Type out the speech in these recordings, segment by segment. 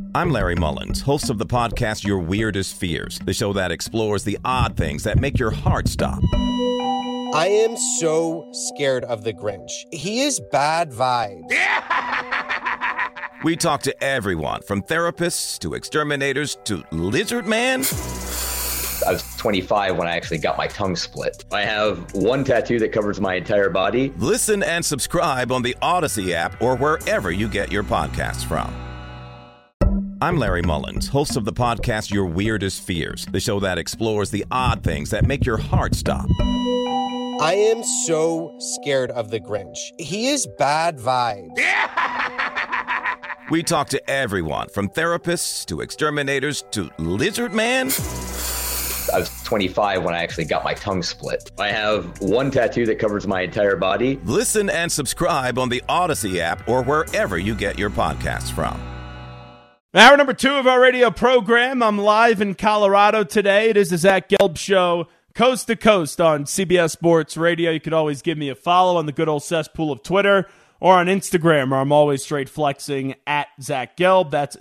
I'm Larry Mullins, host of the podcast Your Weirdest Fears, the show that explores the odd things that make your heart stop. I am so scared of the Grinch. He is bad vibes. We talk to everyone from therapists to exterminators to Lizard Man. I was 25 when I actually got my tongue split. I have one tattoo that covers my entire body. Listen and subscribe on the Odyssey app or wherever you get your podcasts from. I'm Larry Mullins, host of the podcast Your Weirdest Fears, the show that explores the odd things that make your heart stop. I am so scared of the Grinch. He is bad vibes. We talk to everyone from therapists to exterminators to Lizard Man. I was 25 when I actually got my tongue split. I have one tattoo that covers my entire body. Listen and subscribe on the Odyssey app or wherever you get your podcasts from. Hour number 2 of our radio program. I'm live in Colorado today. It is the Zach Gelb Show, coast to coast on CBS Sports Radio. You could always give me a follow on the good old cesspool of Twitter or on Instagram, where I'm always straight flexing at Zach Gelb. That's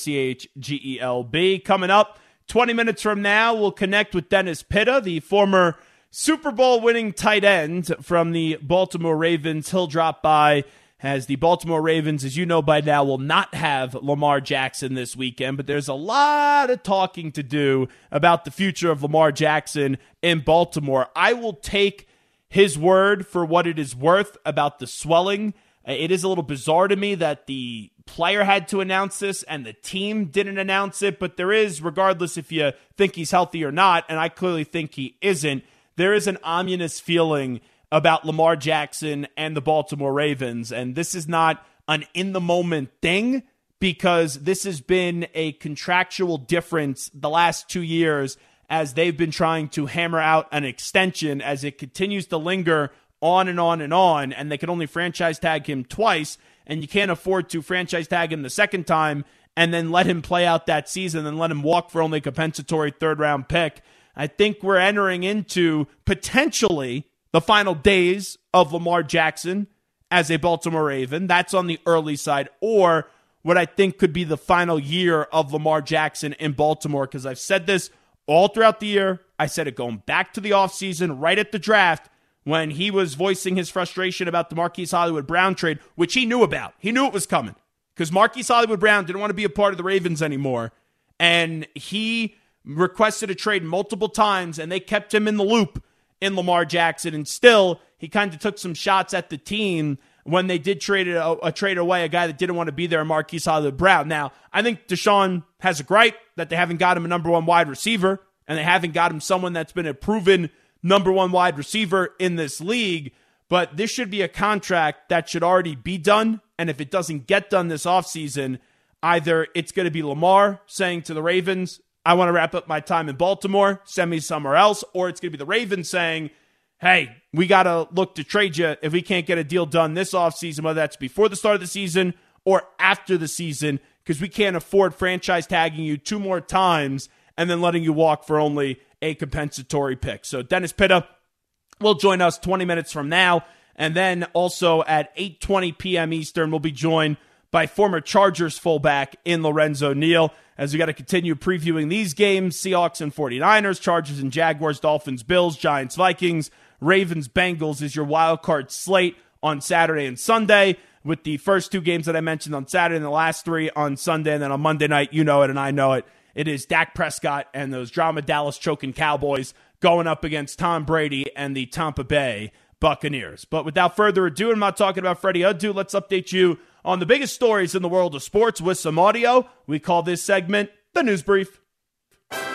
ZACHGELB. Coming up 20 minutes from now, we'll connect with Dennis Pitta, the former Super Bowl winning tight end from the Baltimore Ravens. He'll drop by, as the Baltimore Ravens, as you know by now, will not have Lamar Jackson this weekend, but there's a lot of talking to do about the future of Lamar Jackson in Baltimore. I will take his word for what it is worth about the swelling. It is a little bizarre to me that the player had to announce this and the team didn't announce it, but there is, regardless if you think he's healthy or not, and I clearly think he isn't, there is an ominous feeling about Lamar Jackson and the Baltimore Ravens. And this is not an in-the-moment thing, because this has been a contractual difference the last 2 years as they've been trying to hammer out an extension as it continues to linger on and on and on, and they can only franchise tag him twice, and you can't afford to franchise tag him the second time and then let him play out that season and let him walk for only a compensatory third-round pick. I think we're entering into potentially the final days of Lamar Jackson as a Baltimore Raven. That's on the early side. Or what I think could be the final year of Lamar Jackson in Baltimore, because I've said this all throughout the year. I said it going back to the offseason, right at the draft, when he was voicing his frustration about the Marquise Hollywood Brown trade, which he knew about. He knew it was coming, because Marquise Hollywood Brown didn't want to be a part of the Ravens anymore. And he requested a trade multiple times, and they kept him in the loop in Lamar Jackson, and still he kind of took some shots at the team when they did trade a trade away a guy that didn't want to be there, Marquise Hollywood Brown. Now, I think Deshaun has a gripe that they haven't got him a number one wide receiver, and they haven't got him someone that's been a proven number one wide receiver in this league, but this should be a contract that should already be done, and if it doesn't get done this offseason, either it's going to be Lamar saying to the Ravens, I want to wrap up my time in Baltimore, send me somewhere else, or it's going to be the Ravens saying, hey, we got to look to trade you if we can't get a deal done this offseason, whether that's before the start of the season or after the season, because we can't afford franchise tagging you 2 more times and then letting you walk for only a compensatory pick. So Dennis Pitta will join us 20 minutes from now, and then also at 8:20 p.m. Eastern, we'll be joined by former Chargers fullback in Lorenzo Neal, as we got to continue previewing these games: Seahawks and 49ers, Chargers and Jaguars, Dolphins, Bills, Giants, Vikings, Ravens, Bengals is your wild card slate on Saturday and Sunday, with the first 2 games that I mentioned on Saturday and the last 3 on Sunday. And then on Monday night, you know it and I know it, it is Dak Prescott and those drama Dallas choking Cowboys going up against Tom Brady and the Tampa Bay Buccaneers. But without further ado, I'm not talking about Freddie Adu. Let's update you on the biggest stories in the world of sports with some audio. We call this segment the News Brief. Extra,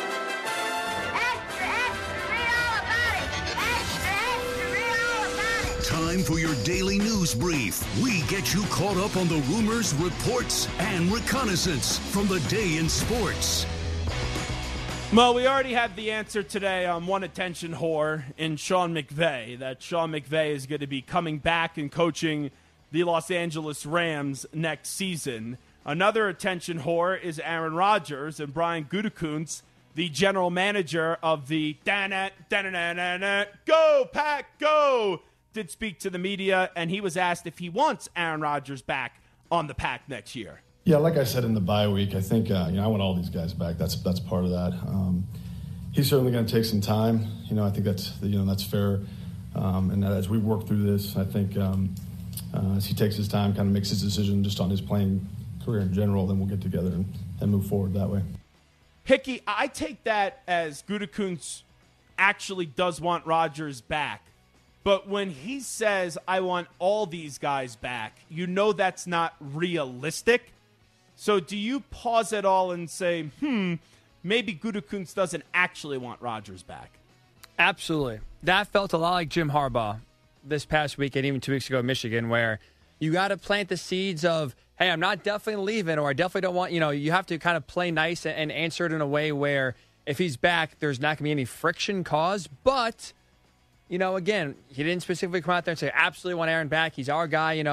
extra, read all about it. Extra, extra, read all about it. Time for your daily news brief. We get you caught up on the rumors, reports, and reconnaissance from the day in sports. Well, we already have the answer today on one attention whore in Sean McVay, that Sean McVay is going to be coming back and coaching the Los Angeles Rams next season. Another attention whore is Aaron Rodgers, and Brian Gutekunst, the general manager of the Go Pack Go, did speak to the media, and he was asked if he wants Aaron Rodgers back on the Pack next year. Yeah, like I said in the bye week, I think I want all these guys back. That's part of that. He's certainly going to take some time. I think that's fair. And as we work through this, I think as he takes his time, kind of makes his decision just on his playing career in general, then we'll get together and move forward that way. Hickey, I take that as Gutekunst actually does want Rodgers back. But when he says, I want all these guys back, that's not realistic. So do you pause at all and say, maybe Gutekunst doesn't actually want Rodgers back? Absolutely. That felt a lot like Jim Harbaugh this past week and even 2 weeks ago in Michigan, where you got to plant the seeds of, hey, I'm not definitely leaving, or I definitely don't want, you have to kind of play nice and answer it in a way where if he's back, there's not going to be any friction caused. But, again, he didn't specifically come out there and say, absolutely want Aaron back. He's our guy,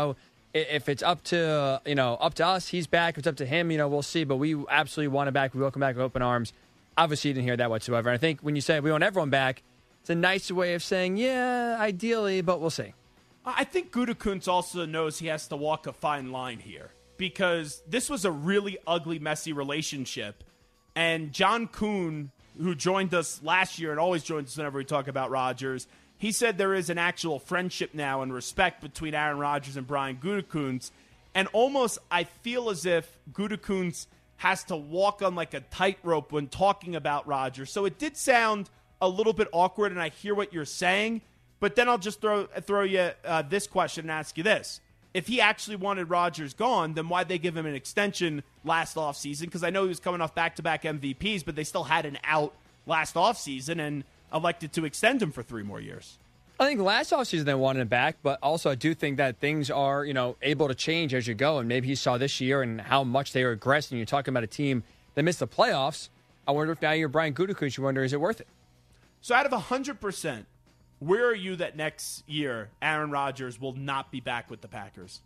If it's up to us, he's back. If it's up to him, we'll see. But we absolutely want him back. We welcome back with open arms. Obviously, you didn't hear that whatsoever. And I think when you say we want everyone back, it's a nicer way of saying, yeah, ideally, but we'll see. I think Gutekunst also knows he has to walk a fine line here because this was a really ugly, messy relationship. And John Kuhn, who joined us last year and always joins us whenever we talk about Rodgers, he said there is an actual friendship now and respect between Aaron Rodgers and Brian Gutekunst. And almost I feel as if Gutekunst has to walk on like a tightrope when talking about Rodgers. So it did sound a little bit awkward, and I hear what you're saying. But then I'll just throw you this question and ask you this. If he actually wanted Rodgers gone, then why'd they give him an extension last offseason? Because I know he was coming off back-to-back MVPs, but they still had an out last offseason and elected to extend him for 3 more years. I think last offseason they wanted him back, but also I do think that things are, able to change as you go. And maybe he saw this year and how much they were aggressive. And you're talking about a team that missed the playoffs. I wonder if now you're Brian Gutekunst, you wonder, is it worth it? So out of 100%, where are you that next year Aaron Rodgers will not be back with the Packers?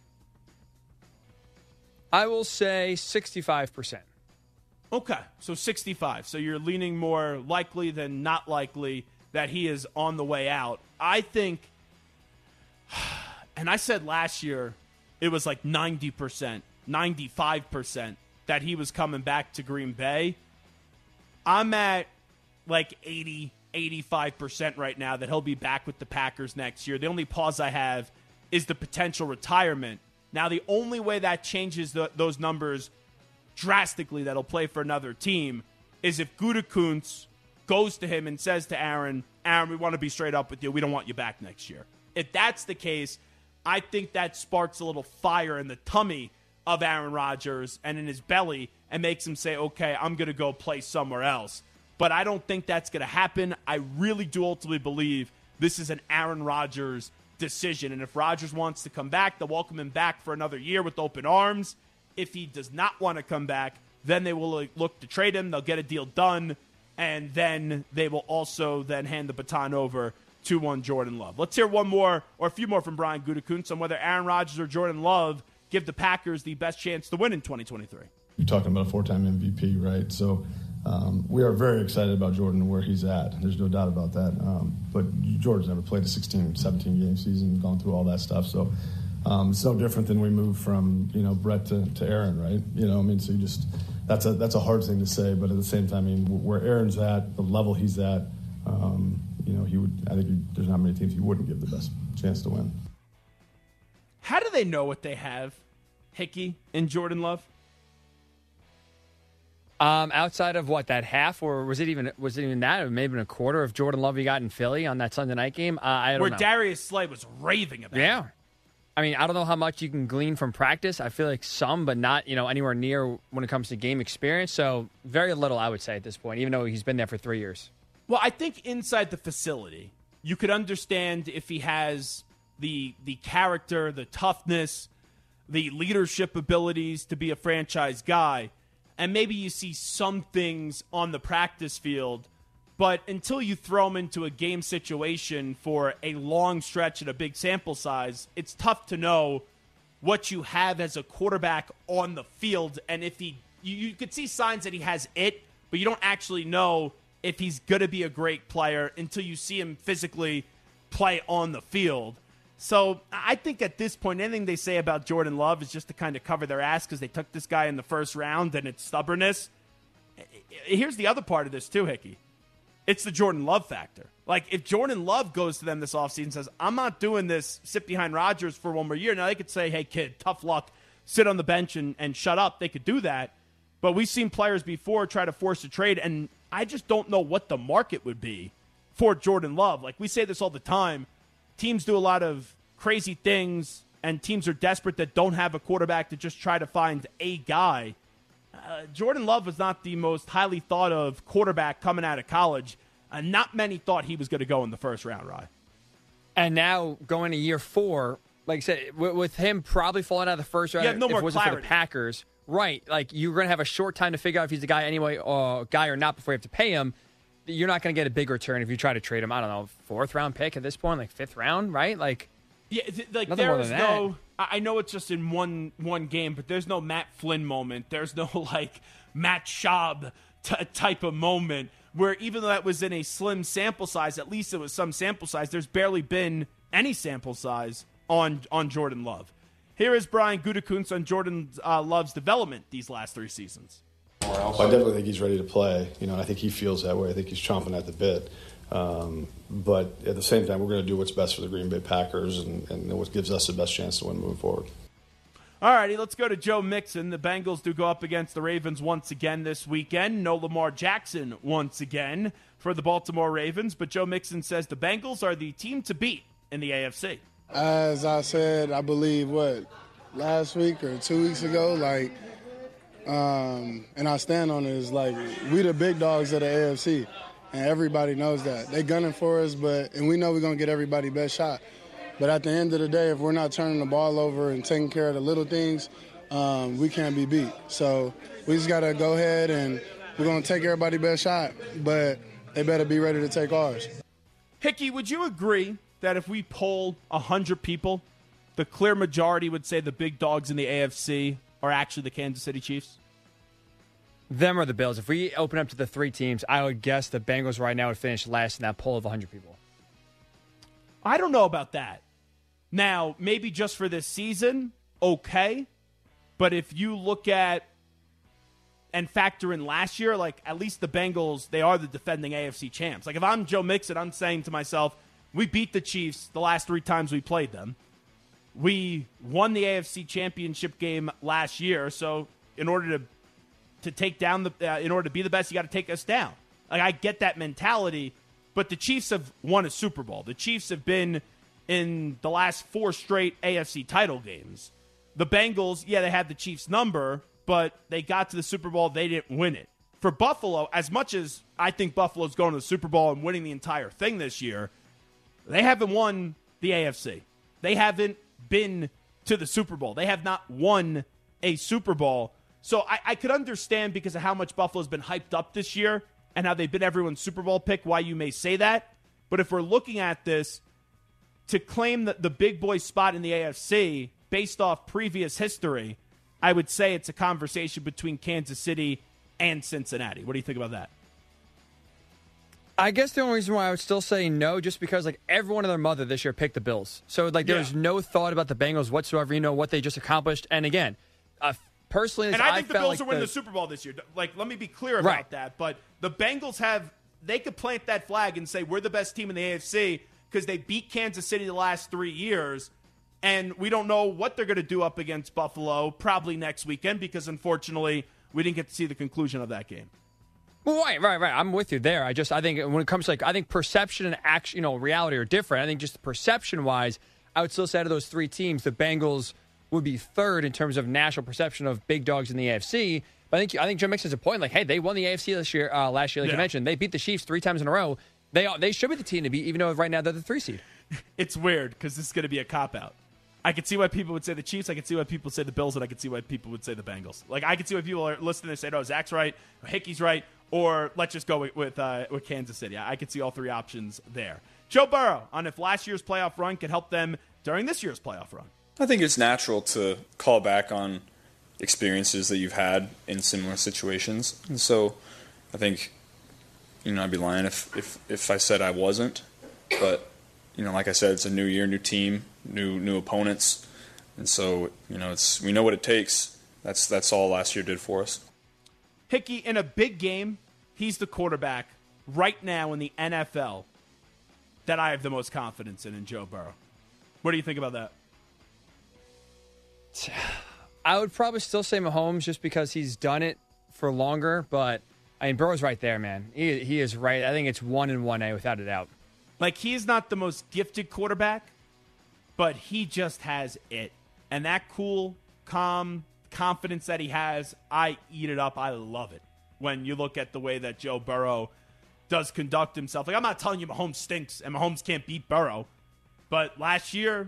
I will say 65%. Okay, so 65. So you're leaning more likely than not likely that he is on the way out. I think, and I said last year it was like 90%, 95% that he was coming back to Green Bay. I'm at like 80, 85% right now that he'll be back with the Packers next year. The only pause I have is the potential retirement. Now, the only way that changes those numbers drastically that'll play for another team is if Gutekunst goes to him and says to Aaron, we want to be straight up with you. We don't want you back next year. If that's the case, I think that sparks a little fire in the tummy of Aaron Rodgers and in his belly and makes him say, okay, I'm going to go play somewhere else. But I don't think that's going to happen. I really do ultimately believe this is an Aaron Rodgers decision. And if Rodgers wants to come back, they'll welcome him back for another year with open arms. If he does not want to come back, then they will look to trade him. They'll get a deal done. And then they will also then hand the baton over to one Jordan Love. Let's hear one more or a few more from Brian Gutekunst on whether Aaron Rodgers or Jordan Love give the Packers the best chance to win in 2023. You're talking about a 4-time MVP, right? So we are very excited about Jordan and where he's at. There's no doubt about that. But Jordan's never played a 16, 17-game season, gone through all that stuff. So it's no different than we moved from, Brett to Aaron, right? So you just that's a hard thing to say. But at the same time, where Aaron's at, the level he's at, he would. I think there's not many teams he wouldn't give the best chance to win. How do they know what they have, Hickey and Jordan Love? Outside of what, that half, or was it even that? Or maybe a quarter of Jordan Love he got in Philly on that Sunday night game? I don't know. Where Darius Slay was raving about it. I don't know how much you can glean from practice. I feel like some, but not, anywhere near when it comes to game experience. So very little, I would say, at this point, even though he's been there for 3 years. Well, I think inside the facility, you could understand if he has the character, the toughness, the leadership abilities to be a franchise guy. And maybe you see some things on the practice field, but until you throw him into a game situation for a long stretch at a big sample size, it's tough to know what you have as a quarterback on the field. And if you could see signs that he has it, but you don't actually know if he's going to be a great player until you see him physically play on the field. So I think at this point, anything they say about Jordan Love is just to kind of cover their ass because they took this guy in the first round and it's stubbornness. Here's the other part of this too, Hickey. It's the Jordan Love factor. Like, if Jordan Love goes to them this offseason and says, I'm not doing this, sit behind Rodgers for one more year. Now, they could say, hey, kid, tough luck, sit on the bench and shut up. They could do that. But we've seen players before try to force a trade, and I just don't know what the market would be for Jordan Love. Like, we say this all the time. Teams do a lot of crazy things, and teams are desperate that don't have a quarterback to just try to find a guy. Jordan Love was not the most highly thought of quarterback coming out of college. Not many thought he was going to go in the first round, Rye. And now going to year 4, like I said, with him probably falling out of the first round, you have no if more it wasn't clarity for the Packers, right? Like, you're going to have a short time to figure out if he's a guy anyway, guy or not before you have to pay him. You're not going to get a big return if you try to trade him. I don't know, 4th round pick at this point, like 5th round, right? Like, yeah, like nothing more there's than no. I know it's just in one game, but there's no Matt Flynn moment. There's no like Matt Schaub type of moment where even though that was in a slim sample size, at least it was some sample size. There's barely been any sample size on Jordan Love. Here is Brian Gutekunst on Jordan Love's development these last 3 seasons. I definitely think he's ready to play, and I think he feels that way. I think he's chomping at the bit. But at the same time, we're going to do what's best for the Green Bay Packers and what gives us the best chance to win moving forward. All righty, let's go to Joe Mixon. The Bengals do go up against the Ravens once again this weekend. No Lamar Jackson once again for the Baltimore Ravens, but Joe Mixon says the Bengals are the team to beat in the AFC. As I said, I believe, last week or 2 weeks ago, and I stand on it, is we the big dogs of the AFC. And everybody knows that. They gunning for us, and we know we're going to get everybody's best shot. But at the end of the day, if we're not turning the ball over and taking care of the little things, we can't be beat. So we just got to go ahead and we're going to take everybody's best shot, but they better be ready to take ours. Hickey, would you agree that if we poll 100 people, the clear majority would say the big dogs in the AFC are actually the Kansas City Chiefs? Them or the Bills. If we open up to the 3 teams, I would guess the Bengals right now would finish last in that poll of 100 people. I don't know about that. Now, maybe just for this season, okay. But if you look at and factor in last year, at least the Bengals, they are the defending AFC champs. If I'm Joe Mixon, I'm saying to myself, we beat the Chiefs the last 3 times we played them. We won the AFC championship game last year, so in order to take down in order to be the best, you got to take us down. I get that mentality, but the Chiefs have won a Super Bowl. The Chiefs have been in the last 4 straight AFC title games. The Bengals, they had the Chiefs number, but they got to the Super Bowl. They didn't win it. For Buffalo, as much as I think Buffalo's going to the Super Bowl and winning the entire thing this year, they haven't won the AFC. They haven't been to the Super Bowl. They have not won a Super Bowl. So I could understand because of how much Buffalo's been hyped up this year and how they've been everyone's Super Bowl pick, why you may say that. But if we're looking at this, to claim the big boy spot in the AFC based off previous history, I would say it's a conversation between Kansas City and Cincinnati. What do you think about that? I guess the only reason why I would still say no, just because everyone and their mother this year picked the Bills. So there was no thought about the Bengals whatsoever, what they just accomplished. And again, personally, and I think the Bills are winning the Super Bowl this year. Let me be clear about that. But the Bengals they could plant that flag and say we're the best team in the AFC because they beat Kansas City the last 3 years. And we don't know what they're going to do up against Buffalo probably next weekend because, unfortunately, we didn't get to see the conclusion of that game. Well, right. I'm with you there. I think when it comes to I think perception and action, reality are different. I think just perception-wise, I would still say out of those 3 teams, the Bengals would be 3rd in terms of national perception of big dogs in the AFC. But I think Jim Mixon's a point. Hey, they won the AFC last year, you mentioned. They beat the Chiefs 3 times in a row. They should be the team to beat, even though right now they're the 3 seed. It's weird because this is going to be a cop-out. I could see why people would say the Chiefs. I could see why people say the Bills, and I could see why people would say the Bengals. I could see why people are listening and say, "Oh, Zach's right, or Hickey's right," or let's just go with Kansas City. I could see all 3 options there. Joe Burrow on if last year's playoff run could help them during this year's playoff run. I think it's natural to call back on experiences that you've had in similar situations, and so I think I'd be lying if I said I wasn't, but like I said, it's a new year, new team, new opponents. And so, we know what it takes. That's all last year did for us. Hickey, in a big game, he's the quarterback right now in the NFL that I have the most confidence in Joe Burrow. What do you think about that? I would probably still say Mahomes just because he's done it for longer, but Burrow's right there, man. He is right. I think it's 1 and 1A without a doubt. Like, he's not the most gifted quarterback, but he just has it. And that cool, calm confidence that he has, I eat it up. I love it when you look at the way that Joe Burrow does conduct himself. Like, I'm not telling you Mahomes stinks and Mahomes can't beat Burrow, but last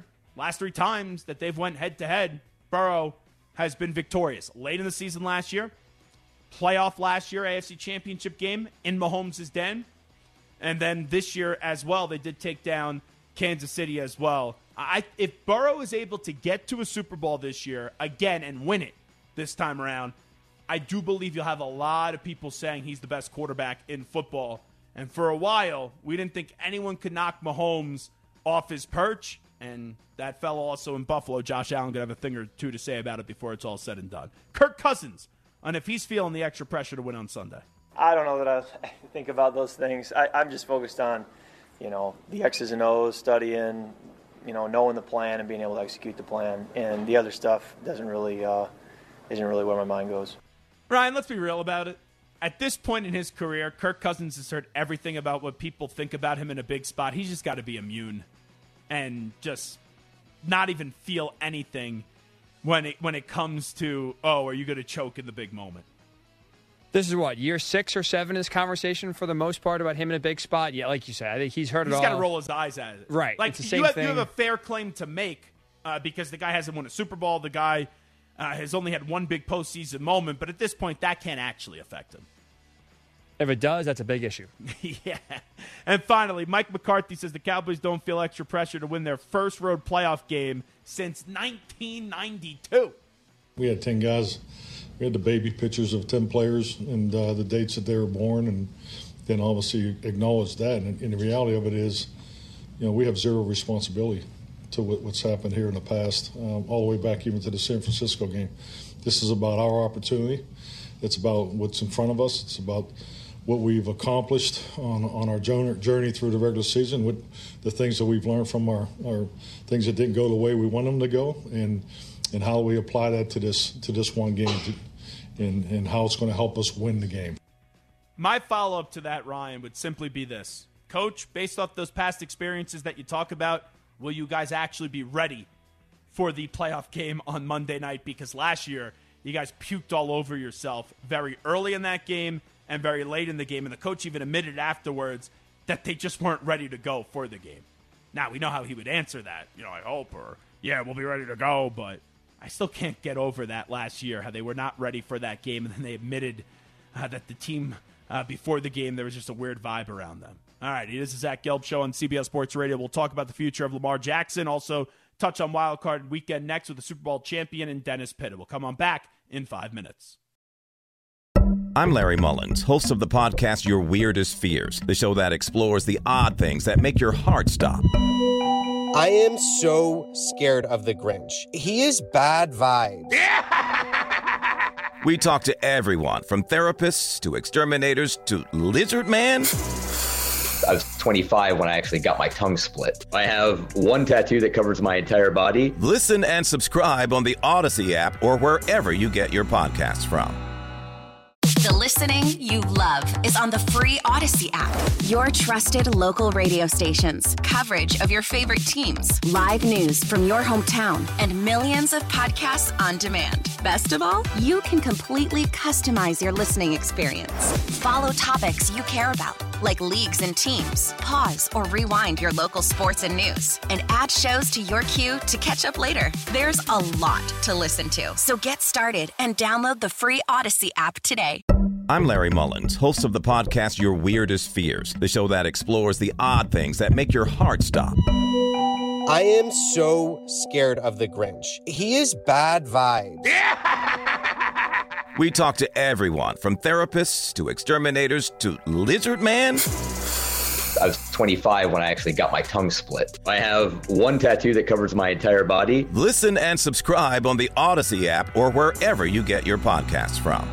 3 times that they've went head-to-head, Burrow has been victorious. Late in the season last year, playoff last year, AFC Championship game in Mahomes' den, and then this year as well, they did take down Kansas City as well. If Burrow is able to get to a Super Bowl this year again and win it this time around, I do believe you'll have a lot of people saying he's the best quarterback in football. And for a while, we didn't think anyone could knock Mahomes off his perch. And that fellow also in Buffalo, Josh Allen, going to have a thing or two to say about it before it's all said and done. Kirk Cousins, on if he's feeling the extra pressure to win on Sunday. I don't know that I think about those things. I'm just focused on, the X's and O's, studying, knowing the plan and being able to execute the plan. And the other stuff isn't really where my mind goes. Ryan, let's be real about it. At this point in his career, Kirk Cousins has heard everything about what people think about him in a big spot. He's just got to be immune and just not even feel anything when it comes to, are you going to choke in the big moment? This is what, year 6 or 7 of this conversation for the most part about him in a big spot? Yeah, like you said, I think he's heard it all. He's got to roll his eyes at it. Right. Like, it's the same thing. You have a fair claim to make because the guy hasn't won a Super Bowl. The guy has only had one big postseason moment, but at this point, that can't actually affect him. If it does, that's a big issue. Yeah. And finally, Mike McCarthy says the Cowboys don't feel extra pressure to win their first road playoff game since 1992. We had 10 guys. We had the baby pictures of 10 players and the dates that they were born, and then obviously acknowledge that. And the reality of it is, we have zero responsibility to what's happened here in the past, all the way back even to the San Francisco game. This is about our opportunity. It's about what's in front of us. It's about what we've accomplished on our journey through the regular season, with the things that we've learned from our things that didn't go the way we want them to go, and how we apply that to this one game, and how it's going to help us win the game. My follow-up to that, Ryan, would simply be this. Coach, based off those past experiences that you talk about, will you guys actually be ready for the playoff game on Monday night? Because last year, you guys puked all over yourself very early in that game and very late in the game, and the coach even admitted afterwards that they just weren't ready to go for the game. Now, we know how he would answer that. I hope, or, yeah, we'll be ready to go, but I still can't get over that last year, how they were not ready for that game, and then they admitted that the team, before the game, there was just a weird vibe around them. All right, it is the Zach Gelb Show on CBS Sports Radio. We'll talk about the future of Lamar Jackson, also touch on Wild Card Weekend next with the Super Bowl champion and Dennis Pitta. We'll come on back in 5 minutes. I'm Larry Mullins, host of the podcast Your Weirdest Fears, the show that explores the odd things that make your heart stop. I am so scared of the Grinch. He is bad vibes. We talk to everyone from therapists to exterminators to Lizard Man. I was 25 when I actually got my tongue split. I have one tattoo that covers my entire body. Listen and subscribe on the Odyssey app or wherever you get your podcasts from. The listening you love is on the free Odyssey app. Your trusted local radio stations, coverage of your favorite teams, live news from your hometown, and millions of podcasts on demand. Best of all, you can completely customize your listening experience. Follow topics you care about, like leagues and teams. Pause or rewind your local sports and news, and add shows to your queue to catch up later. There's a lot to listen to, so get started and download the free Odyssey app today. I'm Larry Mullins, host of the podcast Your Weirdest Fears, the show that explores the odd things that make your heart stop. I am so scared of the Grinch. He is bad vibes. We talk to everyone from therapists to exterminators to Lizard Man. was 25 when I actually got my tongue split. I have one tattoo that covers my entire body. Listen and subscribe on the Odyssey app or wherever you get your podcasts from.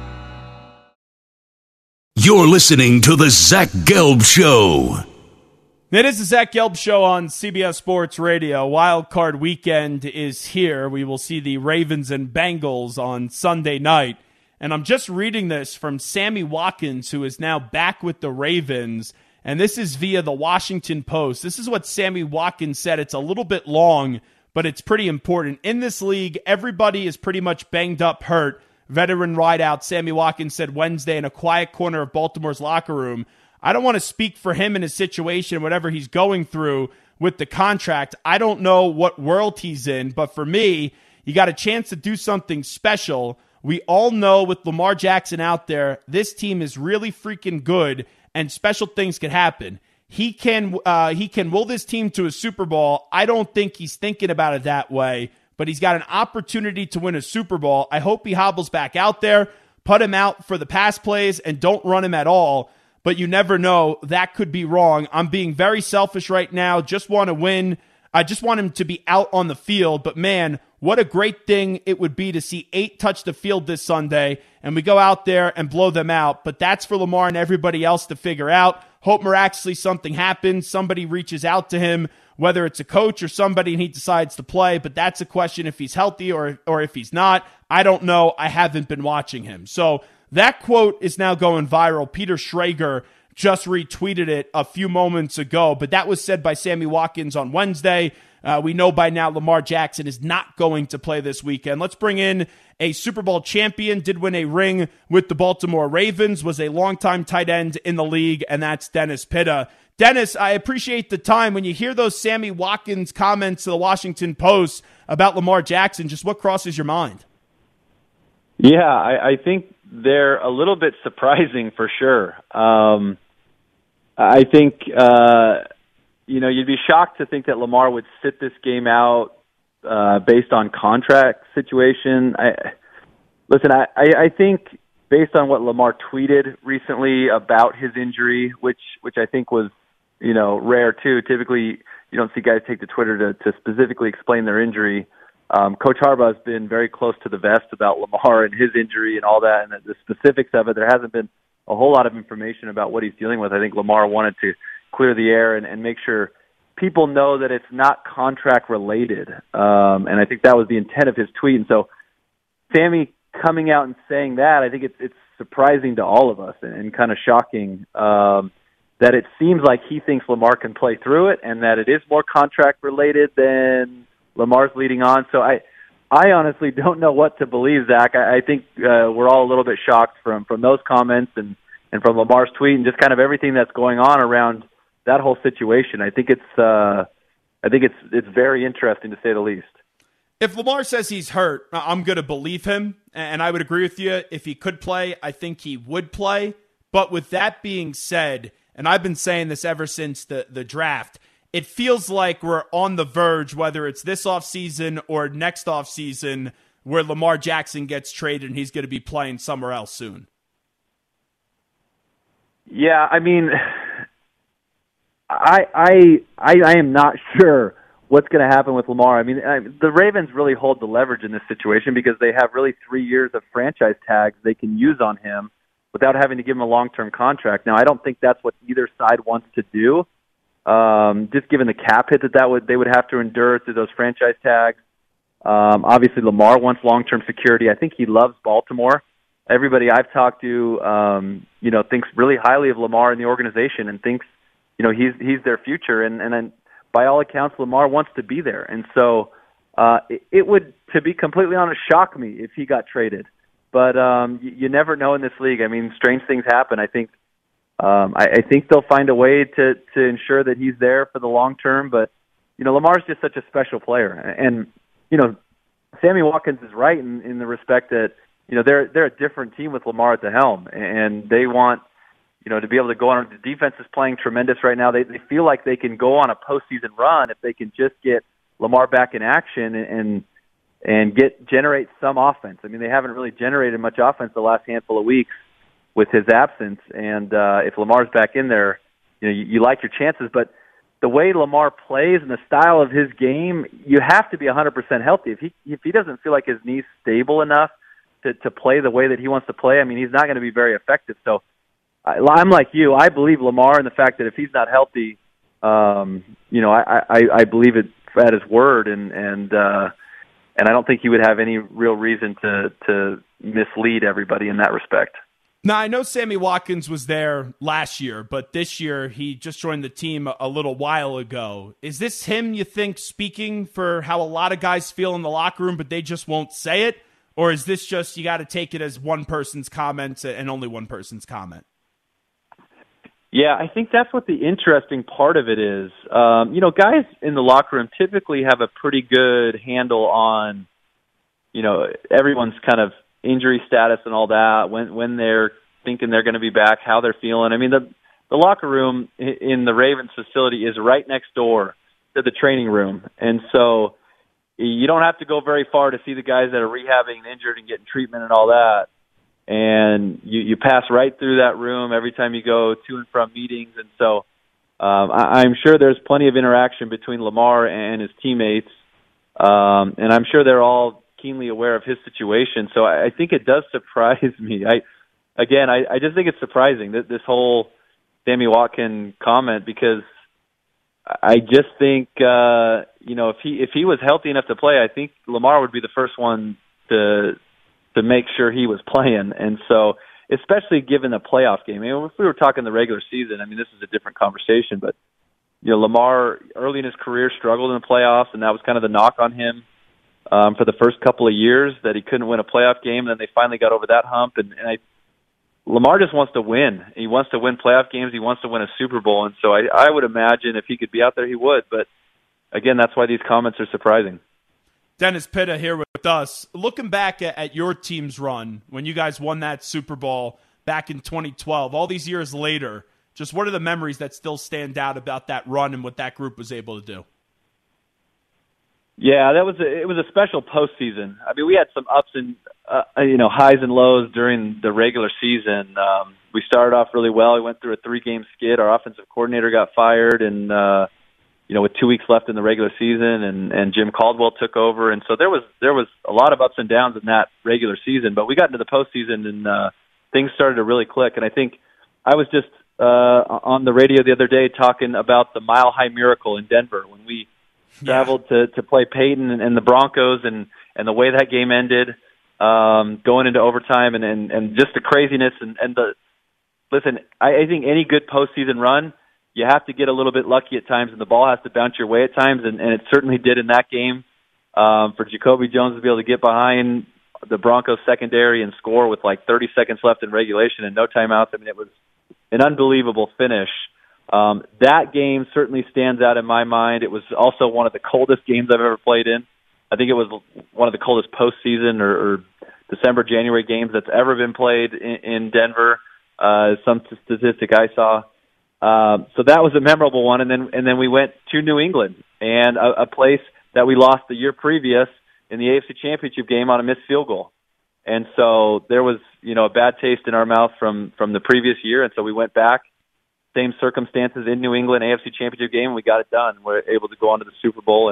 You're listening to The Zach Gelb Show. It is the Zach Gelb Show on CBS Sports Radio. Wild Card Weekend is here. We will see the Ravens and Bengals on Sunday night. And I'm just reading this from Sammy Watkins, who is now back with the Ravens. And this is via the Washington Post. This is what Sammy Watkins said. It's a little bit long, but it's pretty important. In this league, everybody is pretty much banged up, hurt. Veteran wideout Sammy Watkins said Wednesday in a quiet corner of Baltimore's locker room. I don't want to speak for him and his situation, whatever he's going through with the contract. I don't know what world he's in, but for me, you got a chance to do something special. We all know with Lamar Jackson out there, this team is really freaking good, and special things can happen. He can will this team to a Super Bowl. I don't think he's thinking about it that way, but he's got an opportunity to win a Super Bowl. I hope he hobbles back out there, put him out for the pass plays, and don't run him at all. But you never know. That could be wrong. I'm being very selfish right now. Just want to win. I just want him to be out on the field. But, man, what a great thing it would be to see 8 touch the field this Sunday, and we go out there and blow them out. But that's for Lamar and everybody else to figure out. Hope miraculously something happens. Somebody reaches out to him, whether it's a coach or somebody, and he decides to play. But that's a question if he's healthy or if he's not. I don't know. I haven't been watching him. So that quote is now going viral. Peter Schrager just retweeted it a few moments ago, but that was said by Sammy Watkins on Wednesday. We know by now Lamar Jackson is not going to play this weekend. Let's bring in a Super Bowl champion, did win a ring with the Baltimore Ravens, was a longtime tight end in the league, and that's Dennis Pitta. Dennis, I appreciate the time. When you hear those Sammy Watkins comments to the Washington Post about Lamar Jackson, just what crosses your mind? Yeah, I think they're a little bit surprising for sure. I think, you'd be shocked to think that Lamar would sit this game out based on contract situation. I think based on what Lamar tweeted recently about his injury, which I think was, rare too. Typically, you don't see guys take to Twitter to specifically explain their injury. Coach Harbaugh has been very close to the vest about Lamar and his injury and all that, and the specifics of it. There hasn't been a whole lot of information about what he's dealing with. I think Lamar wanted to clear the air and make sure people know that it's not contract related. And I think that was the intent of his tweet. And so Sammy coming out and saying that, I think it's surprising to all of us and kind of shocking that it seems like he thinks Lamar can play through it and that it is more contract related than Lamar's leading on. So I honestly don't know what to believe, Zach. I think we're all a little bit shocked from those comments and from Lamar's tweet and just kind of everything that's going on around that whole situation. I think it's very interesting to say the least. If Lamar says he's hurt, I'm going to believe him, and I would agree with you. If he could play, I think he would play. But with that being said, and I've been saying this ever since the draft, it feels like we're on the verge, whether it's this offseason or next offseason, where Lamar Jackson gets traded and he's going to be playing somewhere else soon. Yeah, I mean, I am not sure what's going to happen with Lamar. I mean, the Ravens really hold the leverage in this situation because they have really 3 years of franchise tags they can use on him without having to give him a long-term contract. Now, I don't think that's what either side wants to do. Just given the cap hit they would have to endure through those franchise tags. Obviously, Lamar wants long-term security. I think he loves Baltimore. Everybody I've talked to, thinks really highly of Lamar and the organization and thinks, he's their future. And then by all accounts, Lamar wants to be there. And so it would, to be completely honest, shock me if he got traded. But you never know in this league. I mean, strange things happen. I think they'll find a way to ensure that he's there for the long term. But, Lamar's just such a special player. And, Sammy Watkins is right in the respect that, they're a different team with Lamar at the helm. And they want, to be able to go on. The defense is playing tremendous right now. They feel like they can go on a postseason run if they can just get Lamar back in action and generate some offense. I mean, they haven't really generated much offense the last handful of weeks with his absence. And if Lamar's back in there, you like your chances. But the way Lamar plays and the style of his game, you have to be 100% healthy. If he doesn't feel like his knee's stable enough to play the way that he wants to play, I mean, he's not going to be very effective. So I'm like you. I believe Lamar in the fact that if he's not healthy, I believe it at his word, and I don't think he would have any real reason to mislead everybody in that respect. Now, I know Sammy Watkins was there last year, but this year he just joined the team a little while ago. Is this him, you think, speaking for how a lot of guys feel in the locker room, but they just won't say it? Or is this just you got to take it as one person's comments and only one person's comment? Yeah, I think that's what the interesting part of it is. Guys in the locker room typically have a pretty good handle on, everyone's kind of injury status and all that, when they're thinking they're going to be back, how they're feeling. I mean, the locker room in the Ravens facility is right next door to the training room. And so you don't have to go very far to see the guys that are rehabbing and injured and getting treatment and all that. And you pass right through that room every time you go to and from meetings. And so I'm sure there's plenty of interaction between Lamar and his teammates. And I'm sure they're all keenly aware of his situation. So I think it does surprise me. I just think it's surprising that this whole Sammy Watkins comment, because I just think, if he was healthy enough to play, I think Lamar would be the first one to make sure he was playing. And so, especially given the playoff game, if we were talking the regular season, this is a different conversation, but, Lamar early in his career struggled in the playoffs, and that was kind of the knock on him for the first couple of years, that he couldn't win a playoff game. And then they finally got over that hump. Lamar just wants to win. He wants to win playoff games. He wants to win a Super Bowl. And so I would imagine if he could be out there, he would. But again, that's why these comments are surprising. Dennis Pitta here with us. Looking back at your team's run when you guys won that Super Bowl back in 2012, all these years later, just what are the memories that still stand out about that run and what that group was able to do? Yeah, it was a special postseason. We had some ups and highs and lows during the regular season. We started off really well. We went through a 3-game skid. Our offensive coordinator got fired, and with 2 weeks left in the regular season, and Jim Caldwell took over, and so there was a lot of ups and downs in that regular season. But we got into the postseason, and things started to really click. And I think I was just on the radio the other day talking about the Mile High Miracle in Denver when we traveled to play Peyton and the Broncos, and the way that game ended, going into overtime, and just the craziness and the listen. I think any good postseason run, you have to get a little bit lucky at times, and the ball has to bounce your way at times, and it certainly did in that game. For Jacoby Jones to be able to get behind the Broncos secondary and score with like 30 seconds left in regulation and no timeouts, it was an unbelievable finish. That game certainly stands out in my mind. It was also one of the coldest games I've ever played in. I think it was one of the coldest postseason or December, January games that's ever been played in Denver. Some statistic I saw. So that was a memorable one. And then we went to New England, and a place that we lost the year previous in the AFC Championship game on a missed field goal. And so there was, a bad taste in our mouth from the previous year. And so we went back, same circumstances in New England, AFC Championship game, and we got it done. We're able to go on to the Super Bowl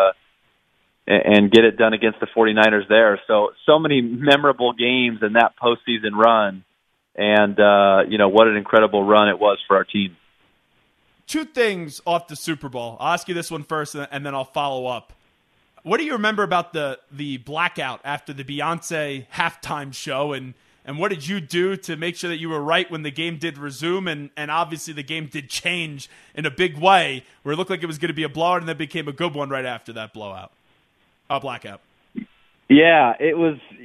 and get it done against the 49ers there. So many memorable games in that postseason run. And, what an incredible run it was for our team. Two things off the Super Bowl. I'll ask you this one first, and then I'll follow up. What do you remember about the blackout after the Beyonce halftime show, and what did you do to make sure that you were right when the game did resume? And obviously the game did change in a big way, where it looked like it was going to be a blowout, and then became a good one right after that blackout. Yeah, it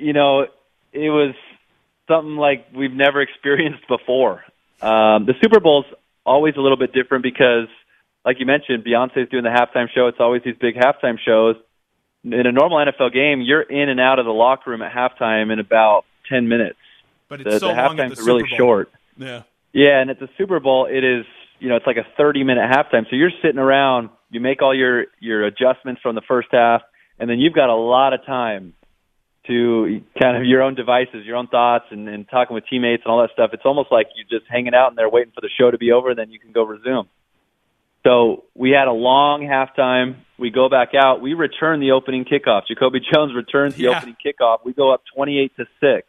was something like we've never experienced before. The Super Bowl's always a little bit different because, like you mentioned, Beyonce's doing the halftime show. It's always these big halftime shows. In a normal NFL game, you're in and out of the locker room at halftime in about 10 minutes. But it's so long at the halftimes are really Super Bowl. short. Yeah. Yeah, and at the Super Bowl, it is, it's like a 30-minute halftime. So you're sitting around, you make all your adjustments from the first half, and then you've got a lot of time to kind of your own devices, your own thoughts, and talking with teammates and all that stuff, it's almost like you're just hanging out and they're waiting for the show to be over, and then you can go resume. So we had a long halftime. We go back out. We return the opening kickoff. Jacoby Jones returns the opening kickoff. We go up 28-6.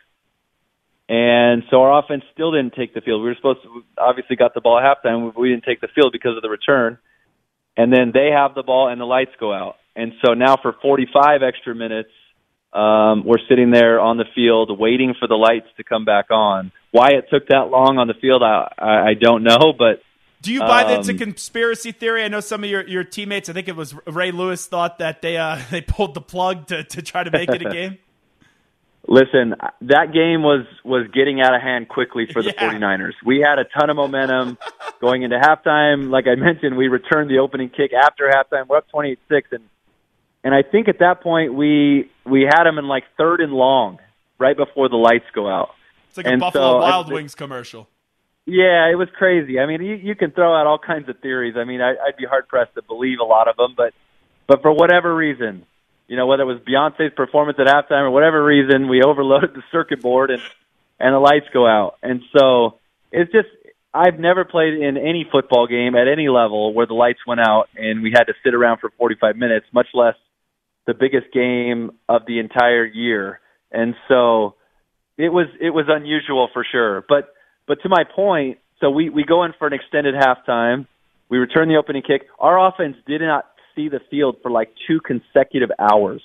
And so our offense still didn't take the field. We were supposed to, obviously got the ball at halftime, but we didn't take the field because of the return. And then they have the ball and the lights go out. And so now for 45 extra minutes, we're sitting there on the field waiting for the lights to come back on. Why it took that long on the field, I don't know, but do you buy that it's a conspiracy theory? I know some of your teammates, I think it was Ray Lewis, thought that they pulled the plug to try to make it a game. Listen, that game was getting out of hand quickly for the 49ers. We had a ton of momentum going into halftime. Like I mentioned, we returned the opening kick after halftime. We're up 28-6, and I think at that point we had them in like 3rd and long right before the lights go out. It's like a Buffalo Wild Wings commercial. Yeah, it was crazy. I mean, you can throw out all kinds of theories. I mean, I'd be hard-pressed to believe a lot of them, but for whatever reason, whether it was Beyonce's performance at halftime or whatever reason, we overloaded the circuit board and the lights go out. And so it's just, I've never played in any football game at any level where the lights went out and we had to sit around for 45 minutes, much less the biggest game of the entire year. And so it was unusual for sure. But to my point, so we go in for an extended halftime. We return the opening kick. Our offense did not see the field for like 2 consecutive hours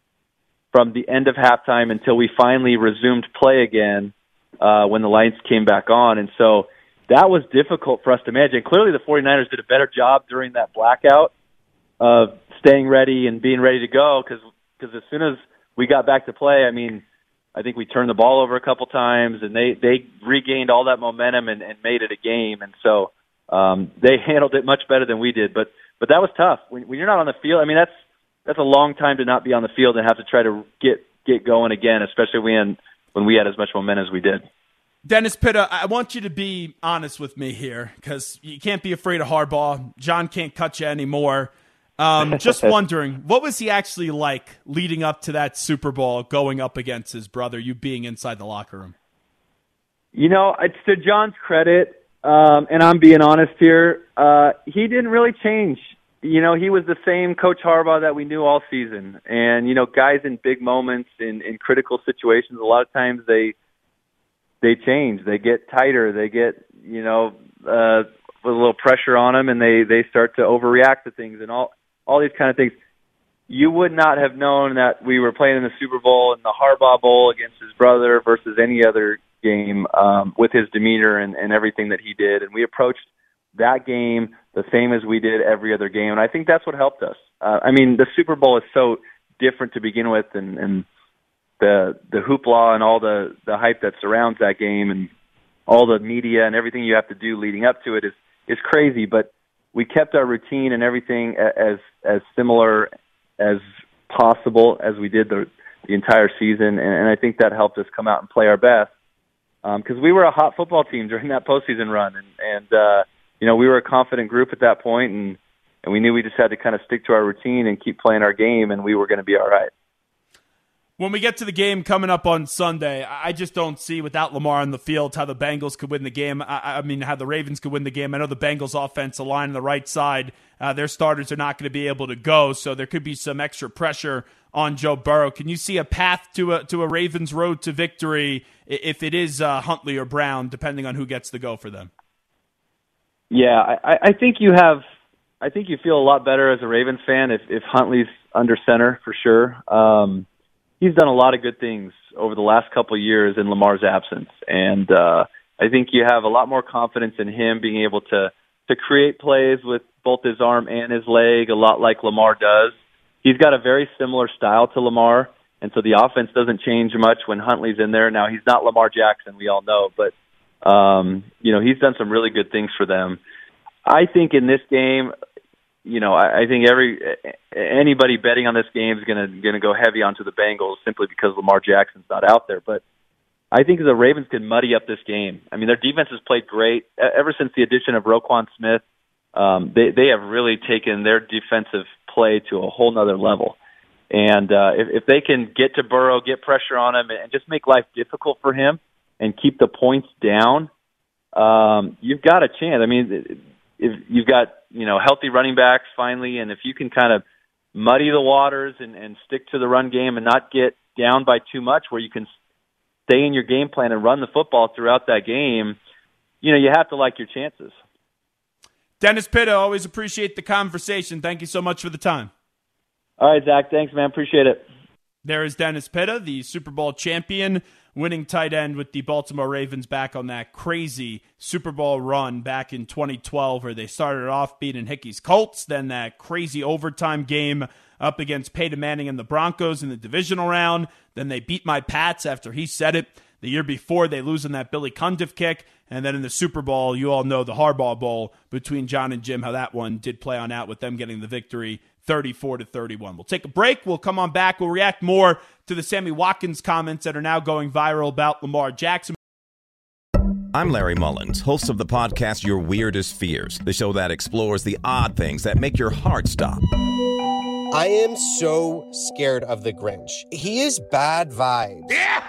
from the end of halftime until we finally resumed play again when the lights came back on. And so that was difficult for us to manage. And clearly the 49ers did a better job during that blackout of staying ready and being ready to go because as soon as we got back to play, I mean, I think we turned the ball over a couple times, and they regained all that momentum and made it a game. And so they handled it much better than we did. But that was tough. When you're not on the field, I mean, that's a long time to not be on the field and have to try to get going again, especially when we had as much momentum as we did. Dennis Pitta, I want you to be honest with me here because you can't be afraid of Harbaugh. John can't cut you anymore. Just wondering, what was he actually like leading up to that Super Bowl, going up against his brother, you being inside the locker room? It's to John's credit, and I'm being honest here, he didn't really change. He was the same Coach Harbaugh that we knew all season. And, guys in big moments, in critical situations, a lot of times they change. They get tighter. They get, with a little pressure on them, and they start to overreact to things and all these kind of things. You would not have known that we were playing in the Super Bowl and the Harbaugh Bowl against his brother versus any other game with his demeanor and everything that he did. And we approached that game the same as we did every other game. And I think that's what helped us. The Super Bowl is so different to begin with, and the hoopla and all the hype that surrounds that game and all the media and everything you have to do leading up to it is crazy. But we kept our routine and everything as similar as possible as we did the entire season, and I think that helped us come out and play our best because we were a hot football team during that postseason run, and we were a confident group at that point, and we knew we just had to kind of stick to our routine and keep playing our game, and we were going to be all right. When we get to the game coming up on Sunday, I just don't see, without Lamar on the field, how the Bengals could win the game. How the Ravens could win the game. I know the Bengals offensive line on the right side, their starters are not going to be able to go, so there could be some extra pressure on Joe Burrow. Can you see a path to a Ravens road to victory if it is Huntley or Brown, depending on who gets the go for them? Yeah, I think you feel a lot better as a Ravens fan if Huntley's under center for sure. He's done a lot of good things over the last couple of years in Lamar's absence. And I think you have a lot more confidence in him being able to create plays with both his arm and his leg, a lot like Lamar does. He's got a very similar style to Lamar, and so the offense doesn't change much when Huntley's in there. Now, he's not Lamar Jackson, we all know, but he's done some really good things for them. I think in this game, I think anybody betting on this game is going to go heavy onto the Bengals simply because Lamar Jackson's not out there. But I think the Ravens can muddy up this game. I mean, their defense has played great ever since the addition of Roquan Smith. They have really taken their defensive play to a whole nother level. And if they can get to Burrow, get pressure on him, and just make life difficult for him and keep the points down, you've got a chance. I mean, if you've got, healthy running backs finally, and if you can kind of muddy the waters and stick to the run game and not get down by too much, where you can stay in your game plan and run the football throughout that game, you have to like your chances. Dennis Pitta, always appreciate the conversation. Thank you so much for the time. All right, Zach. Thanks, man. Appreciate it. There is Dennis Pitta, the Super Bowl champion, winning tight end with the Baltimore Ravens back on that crazy Super Bowl run back in 2012 where they started off beating Hickey's Colts, then that crazy overtime game up against Peyton Manning and the Broncos in the divisional round. Then they beat my Pats after he said it. The year before, they lose in that Billy Cundiff kick. And then in the Super Bowl, you all know the Harbaugh Bowl between John and Jim, how that one did play on out with them getting the victory 34-31. We'll take a break. We'll come on back. We'll react more to the Sammy Watkins comments that are now going viral about Lamar Jackson. I'm Larry Mullins, host of the podcast Your Weirdest Fears, the show that explores the odd things that make your heart stop. I am so scared of the Grinch. He is bad vibes.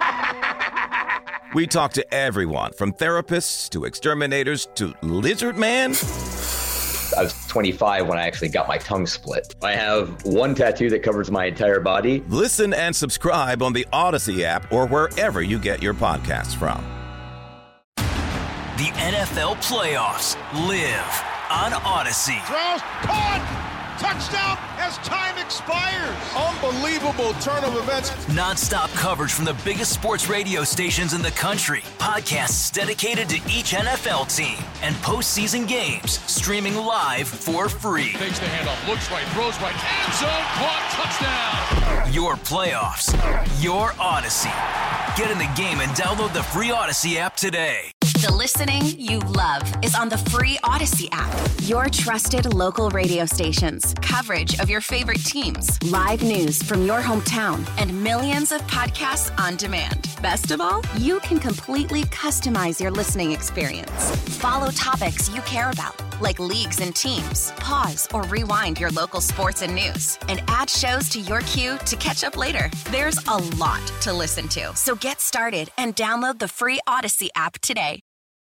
We talk to everyone from therapists to exterminators to Lizard Man. I was 25 when I actually got my tongue split. I have one tattoo that covers my entire body. Listen and subscribe on the Odyssey app or wherever you get your podcasts from. The NFL playoffs live on Odyssey. Throws, caught! Touchdown as time expires. Unbelievable turn of events. Non-stop coverage from the biggest sports radio stations in the country. Podcasts dedicated to each NFL team and postseason games streaming live for free. Takes the handoff, looks right, throws right, end zone, caught, touchdown. Your playoffs, your Odyssey. Get in the game and download the free Odyssey app today. The listening you love is on the free Odyssey app. Your trusted local radio stations, coverage of your favorite teams, live news from your hometown, and millions of podcasts on demand. Best of all, you can completely customize your listening experience. Follow topics you care about, like leagues and teams. Pause or rewind your local sports and news, and add shows to your queue to catch up later. There's a lot to listen to, so get started and download the free Odyssey app today.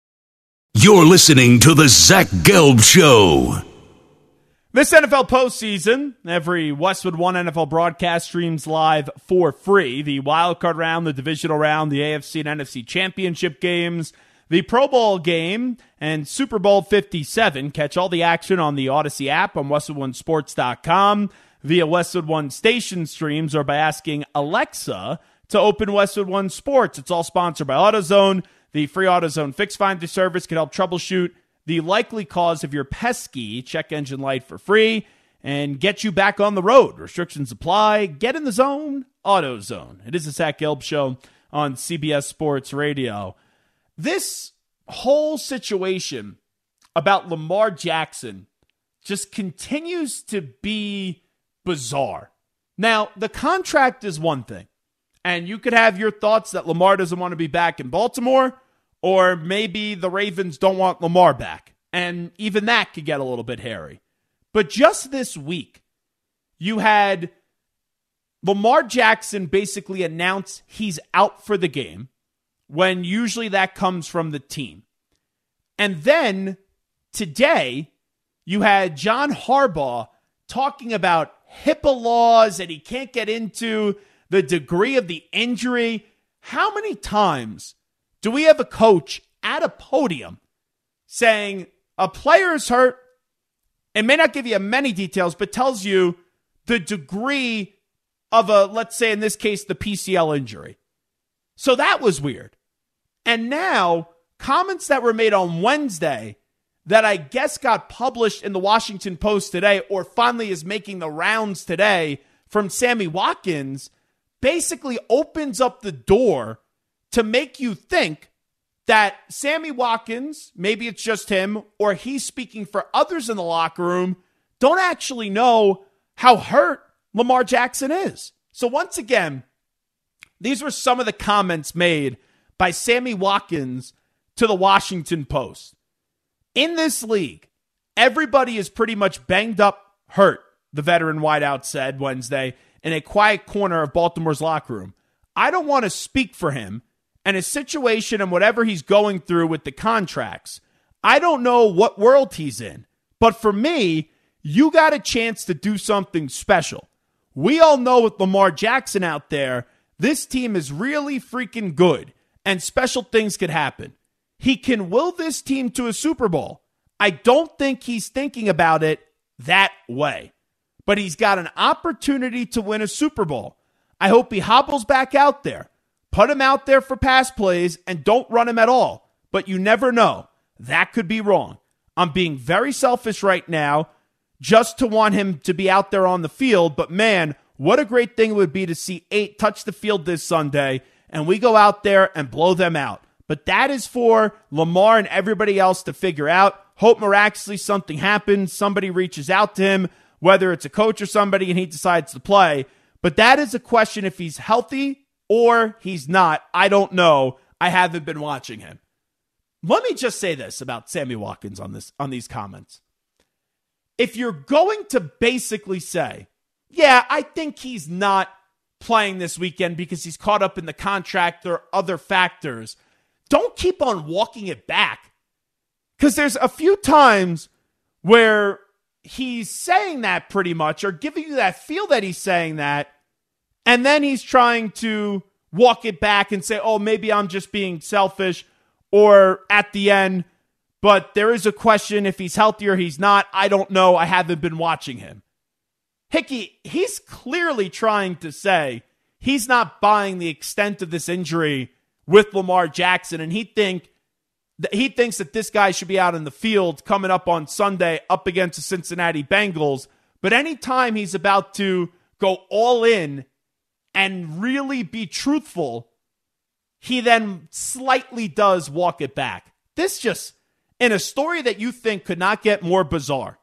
You're listening to The Zach Gelb Show. This NFL postseason, every Westwood One NFL broadcast streams live for free. The wildcard round, the divisional round, the AFC and NFC championship games, the Pro Bowl game, and Super Bowl 57. Catch all the action on the Odyssey app on WestwoodOneSports.com, via Westwood One station streams, or by asking Alexa to open Westwood One Sports. It's all sponsored by AutoZone. The free AutoZone Fix Finder service can help troubleshoot the likely cause of your pesky check engine light for free and get you back on the road. Restrictions apply. Get in the zone. AutoZone. It is the Zach Gelb Show on CBS Sports Radio. This whole situation about Lamar Jackson just continues to be bizarre. Now, the contract is one thing, and you could have your thoughts that Lamar doesn't want to be back in Baltimore, or maybe the Ravens don't want Lamar back. And even that could get a little bit hairy. But just this week, you had Lamar Jackson basically announce he's out for the game, when usually that comes from the team. And then today, you had John Harbaugh talking about HIPAA laws and he can't get into the degree of the injury. How many times do we have a coach at a podium saying a player is hurt and may not give you many details, but tells you the degree of a, let's say in this case, the PCL injury? So that was weird. And now comments that were made on Wednesday that I guess got published in the Washington Post today, or finally is making the rounds today, from Sammy Watkins, basically opens up the door to make you think that Sammy Watkins, maybe it's just him, or he's speaking for others in the locker room, don't actually know how hurt Lamar Jackson is. So once again, these were some of the comments made by Sammy Watkins to the Washington Post. In this league, everybody is pretty much banged up, hurt, the veteran wideout said Wednesday. in a quiet corner of Baltimore's locker room. I don't want to speak for him and his situation and whatever he's going through with the contracts. I don't know what world he's in. But for me, you got a chance to do something special. We all know with Lamar Jackson out there, this team is really freaking good, and special things could happen. He can will this team to a Super Bowl. I don't think he's thinking about it that way. But he's got an opportunity to win a Super Bowl. I hope he hobbles back out there. Put him out there for pass plays and don't run him at all. But you never know. That could be wrong. I'm being very selfish right now just to want him to be out there on the field. But man, what a great thing it would be to see 8 touch the field this Sunday and we go out there and blow them out. But that is for Lamar and everybody else to figure out. Hope miraculously something happens. Somebody reaches out to him, whether it's a coach or somebody, and he decides to play. But that is a question if he's healthy or he's not. I don't know. I haven't been watching him. Let me just say this about Sammy Watkins on these comments. If you're going to basically say, yeah, I think he's not playing this weekend because he's caught up in the contract or other factors, don't keep on walking it back. Because there's a few times where he's saying that pretty much or giving you that feel that he's saying that, and then he's trying to walk it back and say, oh, maybe I'm just being selfish, or at the end, but there is a question if he's healthy or he's not. I don't know. I haven't been watching him. Hickey, he's clearly trying to say he's not buying the extent of this injury with Lamar Jackson, and he thinks that this guy should be out in the field coming up on Sunday up against the Cincinnati Bengals. But anytime he's about to go all in and really be truthful, he then slightly does walk it back. This just, in a story that you think could not get more bizarre,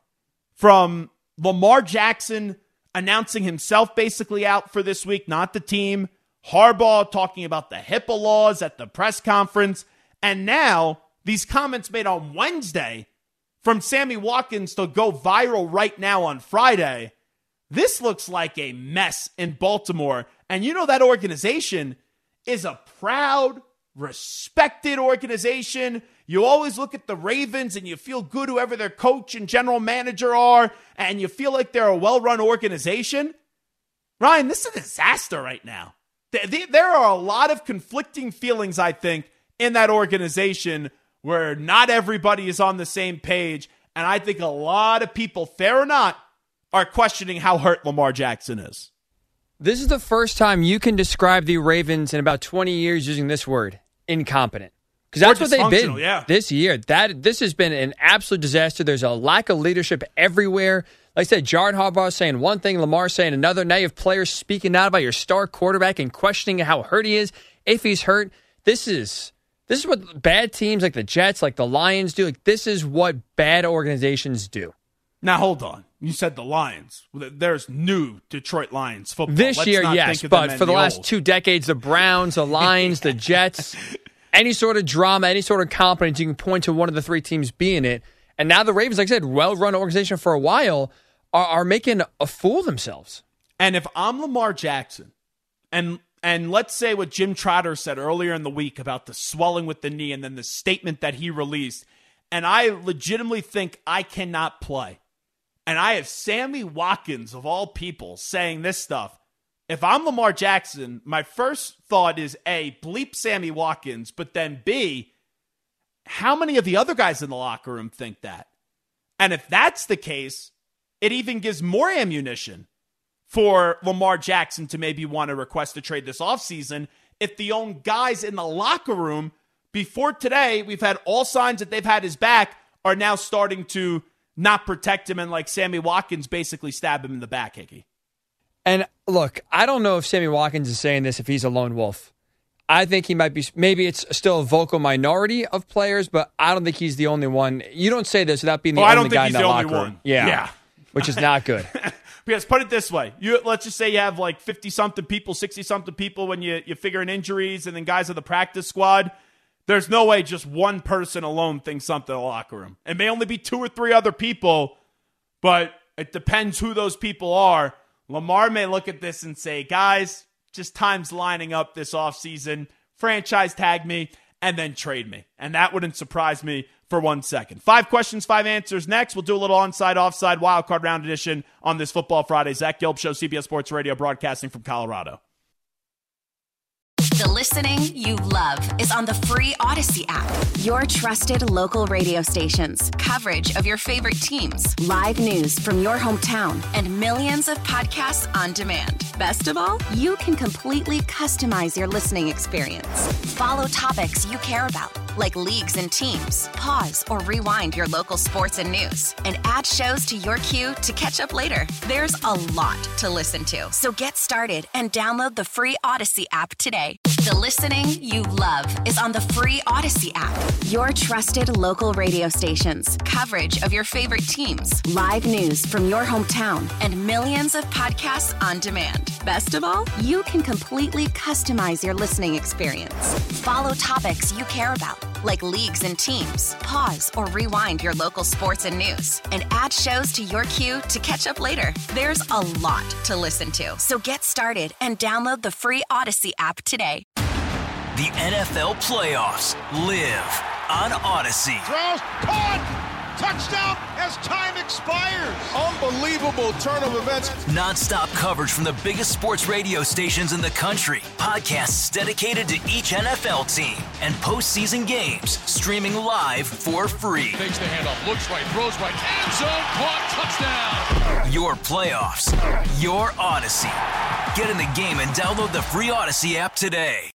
from Lamar Jackson announcing himself basically out for this week, not the team, Harbaugh talking about the HIPAA laws at the press conference, and now these comments made on Wednesday from Sammy Watkins to go viral right now on Friday. This looks like a mess in Baltimore. And you know that organization is a proud, respected organization. You always look at the Ravens and you feel good whoever their coach and general manager are, and you feel like they're a well-run organization. Ryan, this is a disaster right now. There are a lot of conflicting feelings, I think, in that organization where not everybody is on the same page. And I think a lot of people, fair or not, are questioning how hurt Lamar Jackson is. This is the first time you can describe the Ravens in about 20 years using this word, incompetent. Because that's what they've been this year. This has been an absolute disaster. There's a lack of leadership everywhere. Like I said, John Harbaugh saying one thing, Lamar saying another. Now you have players speaking out about your star quarterback and questioning how hurt he is, if he's hurt. This is what bad teams like the Jets, like the Lions do. Like, this is what bad organizations do. Now, hold on. You said the Lions. There's new Detroit Lions football. This year, yes, but for the last 2 decades, the Browns, the Lions, the Jets, any sort of drama, any sort of competence, you can point to one of the 3 teams being it. And now the Ravens, like I said, well-run organization for a while, are making a fool of themselves. And if I'm Lamar Jackson, and let's say what Jim Trotter said earlier in the week about the swelling with the knee and then the statement that he released, and I legitimately think I cannot play, and I have Sammy Watkins, of all people, saying this stuff. If I'm Lamar Jackson, my first thought is A, bleep Sammy Watkins, but then B, how many of the other guys in the locker room think that? And if that's the case, it even gives more ammunition for Lamar Jackson to maybe want to request a trade this offseason if the own guys in the locker room before today, we've had all signs that they've had his back, are now starting to not protect him and like Sammy Watkins basically stab him in the back, Hickey. And look, I don't know if Sammy Watkins is saying this if he's a lone wolf. I think he might be, maybe it's still a vocal minority of players, but I don't think he's the only one. You don't say this without being the only guy in the locker room. Yeah. Which is not good. Because put it this way, let's just say you have like 50-something people, 60-something people when you figure in injuries and then guys of the practice squad. There's no way just one person alone thinks something in the locker room. It may only be 2 or 3 other people, but it depends who those people are. Lamar may look at this and say, guys, just time's lining up this offseason. Franchise tag me and then trade me. And that wouldn't surprise me for 1 second. 5 questions, 5 answers next. We'll do a little onside, offside, wildcard round edition on this Football Friday. Zach Gilb Show, CBS Sports Radio, broadcasting from Colorado. The listening you love is on the free Odyssey app. Your trusted local radio stations, coverage of your favorite teams, live news from your hometown, and millions of podcasts on demand. Best of all, you can completely customize your listening experience. Follow topics you care about, like leagues and teams. Pause or rewind your local sports and news, and add shows to your queue to catch up later. There's a lot to listen to, so get started and download the free Odyssey app today. The listening you love is on the free Odyssey app. Your trusted local radio stations, coverage of your favorite teams, live news from your hometown, and millions of podcasts on demand. Best of all, you can completely customize your listening experience. Follow topics you care about, like leagues and teams. Pause or rewind your local sports and news, and add shows to your queue to catch up later. There's a lot to listen to, so get started and download the free Odyssey app today. The NFL playoffs live on Odyssey. Throws, caught! Touchdown as time expires. Unbelievable turn of events. Non-stop coverage from the biggest sports radio stations in the country. Podcasts dedicated to each NFL team. And postseason games streaming live for free. Takes the handoff, looks right, throws right, end zone, caught, touchdown. Your playoffs, your Odyssey. Get in the game and download the free Odyssey app today.